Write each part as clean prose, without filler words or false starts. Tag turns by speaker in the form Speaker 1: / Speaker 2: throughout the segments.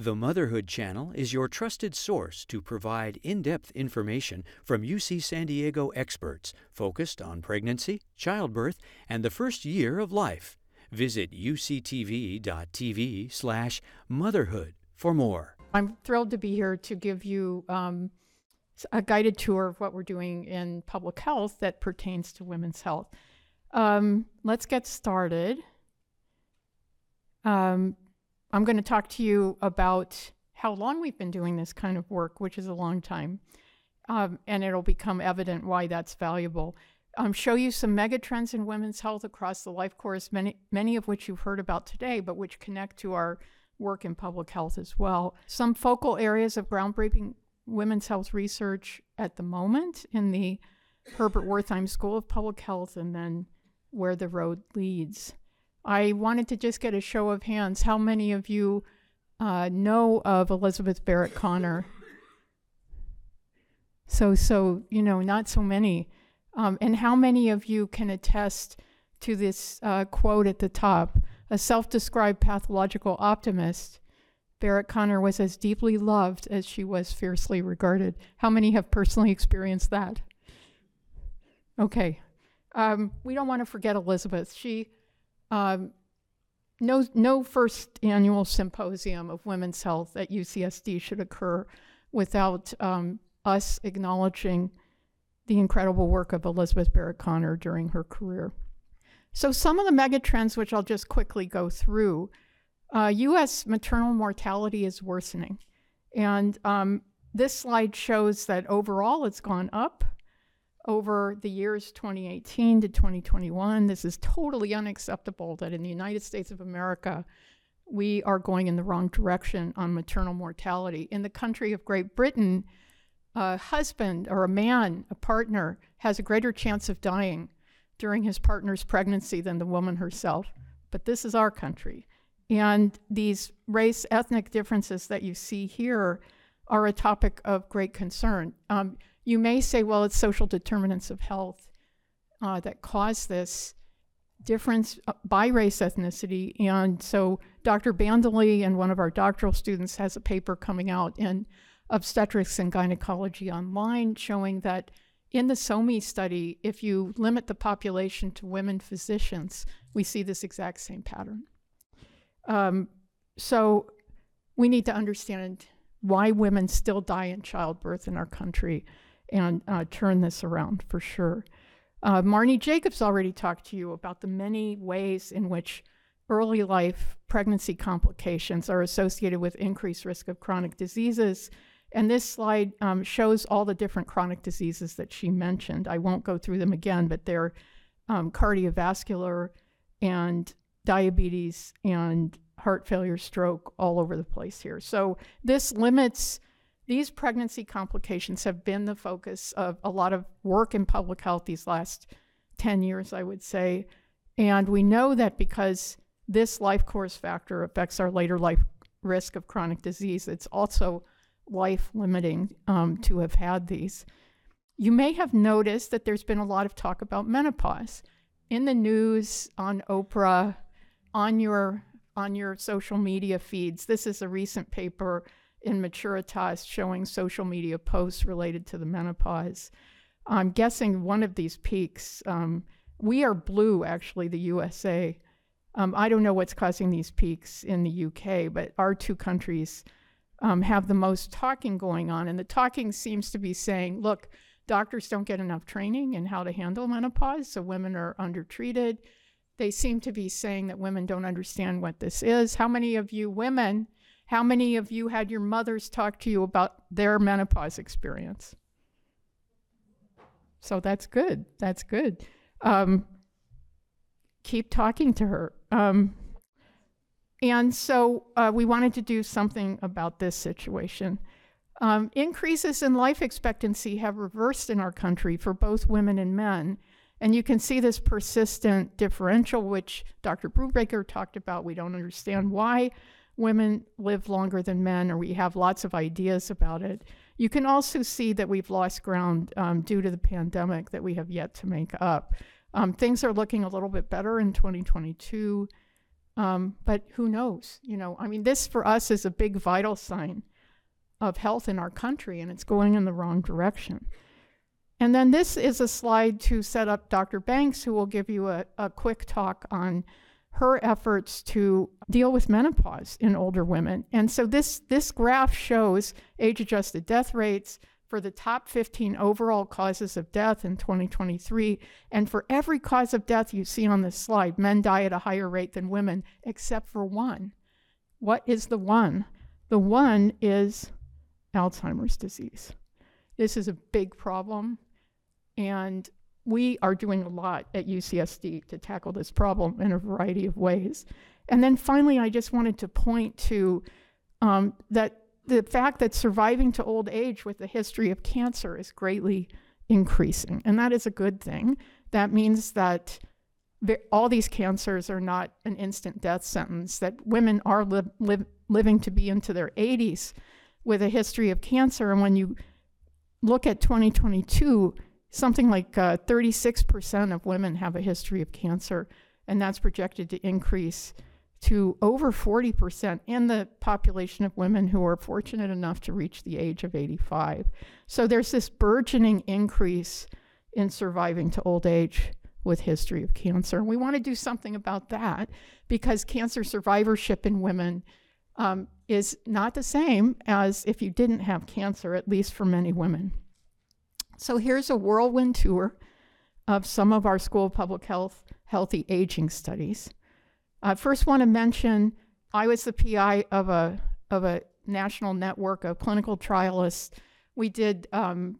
Speaker 1: The Motherhood Channel is your trusted source to provide in-depth information from UC San Diego experts focused on pregnancy, childbirth, and the first year of life. Visit uctv.tv/motherhood for more.
Speaker 2: I'm thrilled to be here to give you a guided tour of what we're doing in public health that pertains to women's health. Let's get started. I'm going to talk to you about how long we've been doing this kind of work, which is a long time, and it'll become evident why that's valuable. Show you some megatrends in women's health across the life course, many of which you've heard about today, but which connect to our work in public health as well. Some focal areas of groundbreaking women's health research at the moment in the Herbert Wertheim School of Public Health, and then where the road leads. I wanted to just get a show of hands. How many of you know of Elizabeth Barrett Connor? So not so many. And how many of you can attest to this quote at the top? A self-described pathological optimist, Barrett Connor was as deeply loved as she was fiercely regarded. How many have personally experienced that? Okay. We don't want to forget Elizabeth. She no first annual symposium of women's health at UCSD should occur without us acknowledging the incredible work of Elizabeth Barrett Connor during her career. So some of the megatrends, which I'll just quickly go through, U.S. maternal mortality is worsening. And this slide shows that overall it's gone up over the years 2018 to 2021. This is totally unacceptable that in the United States of America, we are going in the wrong direction on maternal mortality. In the country of Great Britain, a husband or a man, a partner, has a greater chance of dying during his partner's pregnancy than the woman herself. But this is our country. And these race, ethnic differences that you see here are a topic of great concern. You may say, well, it's social determinants of health that cause this difference by race, ethnicity. And so Dr. Bandely and one of our doctoral students has a paper coming out in Obstetrics and Gynecology Online showing that in the SOMI study, if you limit the population to women physicians, we see this exact same pattern. So we need to understand why women still die in childbirth in our country and turn this around for sure. Marnie Jacobs already talked to you about the many ways in which early life pregnancy complications are associated with increased risk of chronic diseases. And this slide shows all the different chronic diseases that she mentioned. I won't go through them again, but they're cardiovascular and diabetes and heart failure, stroke, all over the place here. So this limits, these pregnancy complications have been the focus of a lot of work in public health these last 10 years, I would say. And we know that because this life course factor affects our later life risk of chronic disease, it's also life limiting to have had these. You may have noticed that there's been a lot of talk about menopause in the news, on Oprah, on your social media feeds. This is a recent paper in Maturitas showing social media posts related to the menopause. I'm guessing one of these peaks, we are blue, actually, the USA. I don't know what's causing these peaks in the UK, but our two countries have the most talking going on. And the talking seems to be saying, look, doctors don't get enough training in how to handle menopause, so women are undertreated. They seem to be saying that women don't understand what this is. How many of you women, how many of you had your mothers talk to you about their menopause experience? So that's good. That's good. Keep talking to her. And so we wanted to do something about this situation. Increases in life expectancy have reversed in our country for both women and men. And you can see this persistent differential, which Dr. Brubaker talked about. We don't understand why women live longer than men, or we have lots of ideas about it. You can also see that we've lost ground due to the pandemic that we have yet to make up. Things are looking a little bit better in 2022. But who knows? This for us is a big vital sign of health in our country, and it's going in the wrong direction. And then this is a slide to set up Dr. Banks, who will give you a quick talk on her efforts to deal with menopause in older women. And so this graph shows age-adjusted death rates for the top 15 overall causes of death in 2023. And for every cause of death you see on this slide, men die at a higher rate than women, except for one. What is the one? The one is Alzheimer's disease. This is a big problem, and we are doing a lot at UCSD to tackle this problem in a variety of ways. And then finally, I just wanted to point to that the fact that surviving to old age with a history of cancer is greatly increasing, and that is a good thing. That means that all these cancers are not an instant death sentence, that women are living to be into their 80s with a history of cancer. And when you look at 2022, something like 36% of women have a history of cancer, and that's projected to increase to over 40% in the population of women who are fortunate enough to reach the age of 85. So there's this burgeoning increase in surviving to old age with history of cancer. And we want to do something about that, because cancer survivorship in women is not the same as if you didn't have cancer, at least for many women. So here's a whirlwind tour of some of our School of Public Health healthy aging studies. I first want to mention, I was the PI of a national network of clinical trialists. We did 5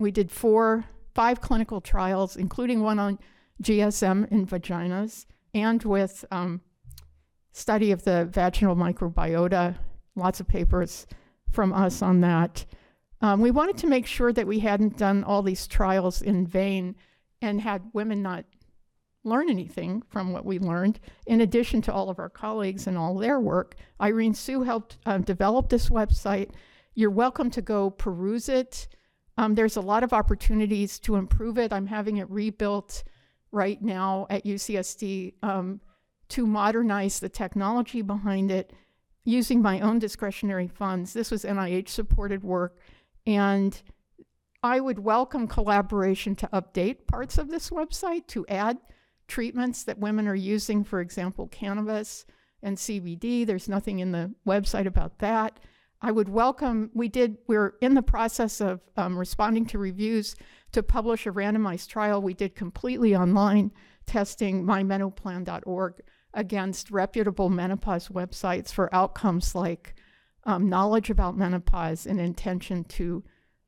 Speaker 2: clinical trials, including one on GSM in vaginas, and with study of the vaginal microbiota, lots of papers from us on that. We wanted to make sure that we hadn't done all these trials in vain and had women not learn anything from what we learned, in addition to all of our colleagues and all their work. Irene Sue helped develop this website. You're welcome to go peruse it. There's a lot of opportunities to improve it. I'm having it rebuilt right now at UCSD to modernize the technology behind it using my own discretionary funds. This was NIH-supported work, and I would welcome collaboration to update parts of this website, to add treatments that women are using, for example, cannabis and CBD. There's nothing in the website about that. I would welcome, we're in the process of responding to reviews to publish a randomized trial. We did completely online testing mymenoplan.org against reputable menopause websites for outcomes like knowledge about menopause and intention to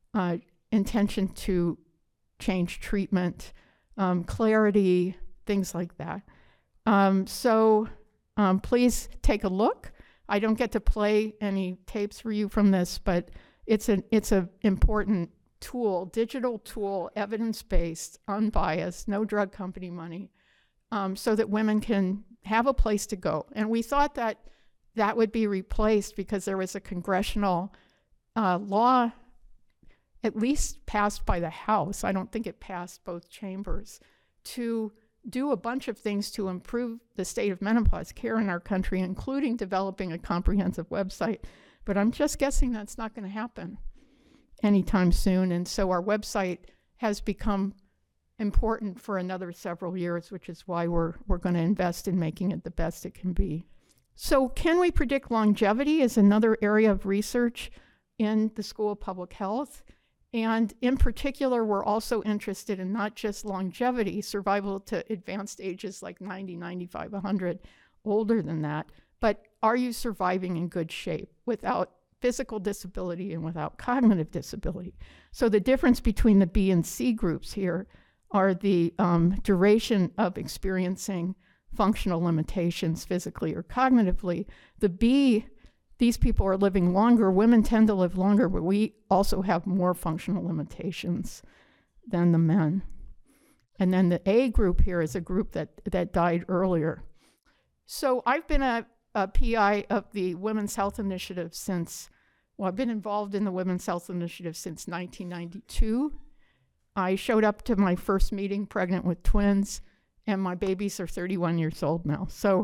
Speaker 2: change treatment, clarity, things like that. So please take a look. I don't get to play any tapes for you from this, but it's an important tool, digital tool, evidence-based, unbiased, no drug company money, so that women can have a place to go. And we thought that that would be replaced because there was a congressional law, at least passed by the House, I don't think it passed both chambers, to do a bunch of things to improve the state of menopause care in our country, including developing a comprehensive website. But I'm just guessing that's not going to happen anytime soon. And so our website has become important for another several years, which is why we're going to invest in making it the best it can be. So can we predict longevity is another area of research in the School of Public Health. And in particular, we're also interested in not just longevity, survival to advanced ages like 90, 95, 100, older than that, but are you surviving in good shape without physical disability and without cognitive disability? So the difference between the B and C groups here are the duration of experiencing functional limitations physically or cognitively. The B, these people are living longer. Women tend to live longer, but we also have more functional limitations than the men. And then the A group here is a group that died earlier. So I've been a PI of the Women's Health Initiative I've been involved in the Women's Health Initiative since 1992. I showed up to my first meeting pregnant with twins, and my babies are 31 years old now. So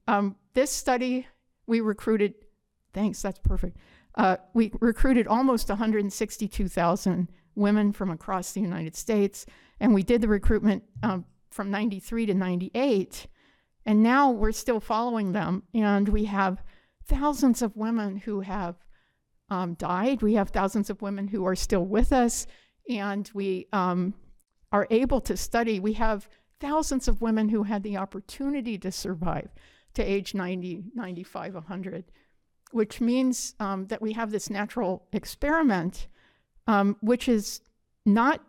Speaker 2: This study, we recruited, thanks, that's perfect. We recruited almost 162,000 women from across the United States, and we did the recruitment from 93 to 98, and now we're still following them, and we have thousands of women who have died. We have thousands of women who are still with us, and we are able to study. We have thousands of women who had the opportunity to survive to age 90, 95, 100, which means that we have this natural experiment, which is not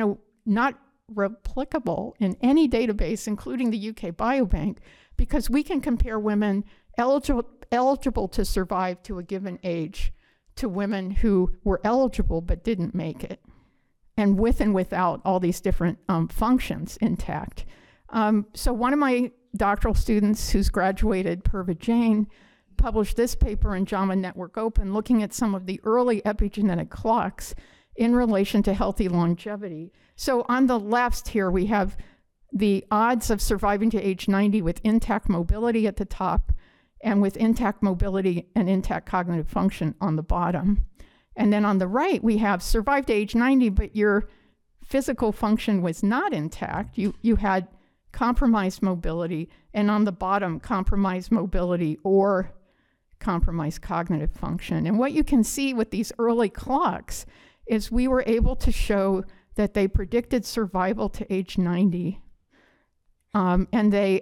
Speaker 2: replicable in any database, including the UK Biobank, because we can compare women eligible to survive to a given age to women who were eligible but didn't make it, and with and without all these different functions intact. So one of my doctoral students who's graduated, Purva Jain, published this paper in JAMA Network Open looking at some of the early epigenetic clocks in relation to healthy longevity. So on the left here, we have the odds of surviving to age 90 with intact mobility at the top and with intact mobility and intact cognitive function on the bottom. And then on the right, we have survived to age 90, but your physical function was not intact. You had compromised mobility, and on the bottom, compromised mobility or compromised cognitive function. And what you can see with these early clocks is we were able to show that they predicted survival to age 90. And they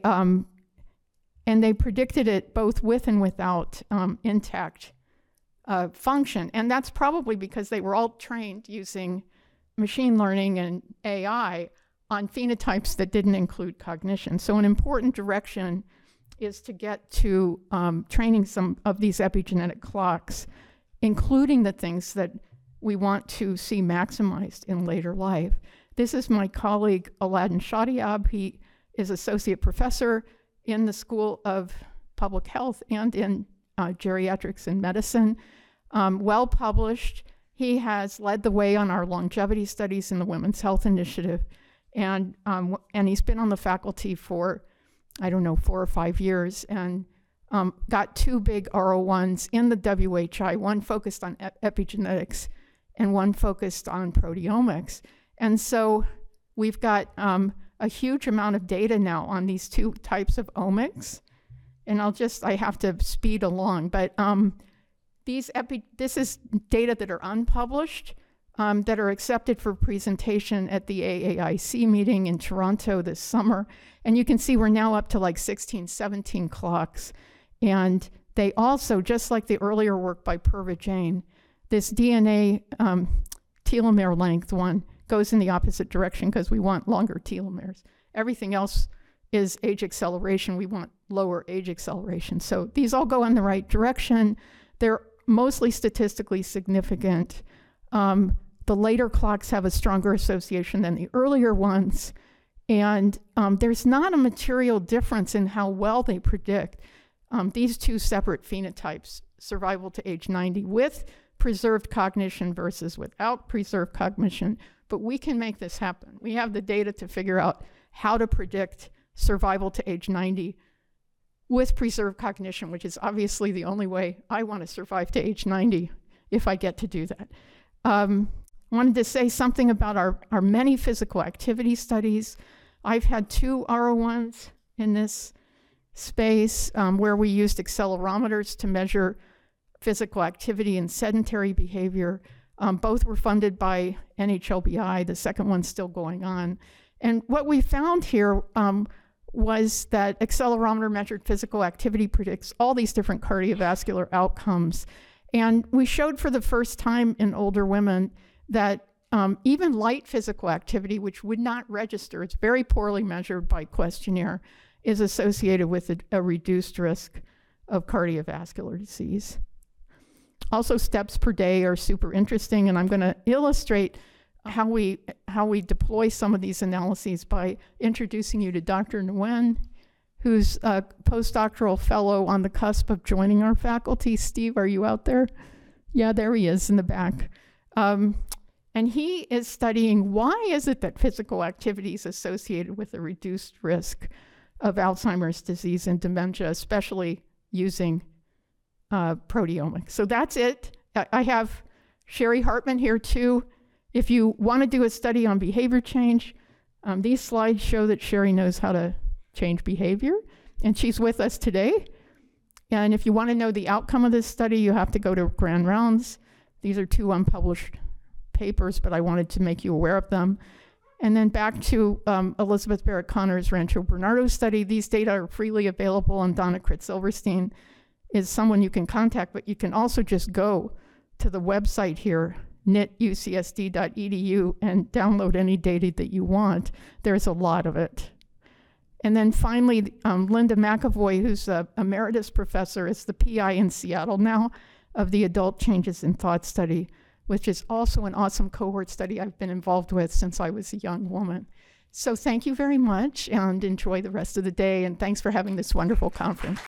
Speaker 2: predicted it both with and without intact function. And that's probably because they were all trained using machine learning and AI on phenotypes that didn't include cognition. So an important direction is to get to training some of these epigenetic clocks, including the things that we want to see maximized in later life. This is my colleague, Aladdin Shadiab. He is associate professor in the School of Public Health and in geriatrics and medicine. Well published. He has led the way on our longevity studies in the Women's Health Initiative. And he's been on the faculty for, 4 or 5 years, and got 2 big R01s in the WHI, one focused on epigenetics and one focused on proteomics. And so we've got a huge amount of data now on these 2 types of omics. And I have to speed along, but this is data that are unpublished, that are accepted for presentation at the AAIC meeting in Toronto this summer. And you can see we're now up to like 16, 17 clocks. And they also, just like the earlier work by Purva Jain, this DNA telomere length one goes in the opposite direction because we want longer telomeres. Everything else is age acceleration. We want lower age acceleration. So these all go in the right direction. They're mostly statistically significant. The later clocks have a stronger association than the earlier ones. And there's not a material difference in how well they predict these 2 separate phenotypes, survival to age 90 with preserved cognition versus without preserved cognition. But we can make this happen. We have the data to figure out how to predict survival to age 90 with preserved cognition, which is obviously the only way I want to survive to age 90 if I get to do that. Wanted to say something about our many physical activity studies. I've had 2 R01s in this space where we used accelerometers to measure physical activity and sedentary behavior. Both were funded by NHLBI. The second one's still going on. And what we found here was that accelerometer measured physical activity predicts all these different cardiovascular outcomes. And we showed for the first time in older women that even light physical activity, which would not register, it's very poorly measured by questionnaire, is associated with a reduced risk of cardiovascular disease. Also, steps per day are super interesting, and I'm going to illustrate how we deploy some of these analyses by introducing you to Dr. Nguyen, who's a postdoctoral fellow on the cusp of joining our faculty. Steve, are you out there? Yeah, there he is in the back. And he is studying why is it that physical activity is associated with a reduced risk of Alzheimer's disease and dementia, especially using proteomics. So that's it. I have Sherry Hartman here too. If you want to do a study on behavior change, these slides show that Sherry knows how to change behavior, and she's with us today. And if you want to know the outcome of this study, you have to go to Grand Rounds. These are 2 unpublished papers, but I wanted to make you aware of them. And then back to Elizabeth Barrett Connor's Rancho Bernardo study. These data are freely available, and Donna Kritz-Silverstein is someone you can contact, but you can also just go to the website here, nitucsd.edu, and download any data that you want. There's a lot of it. And then finally, Linda McAvoy, who's an emeritus professor, is the PI in Seattle now of the Adult Changes in Thought study, which is also an awesome cohort study I've been involved with since I was a young woman. So thank you very much, and enjoy the rest of the day, and thanks for having this wonderful conference.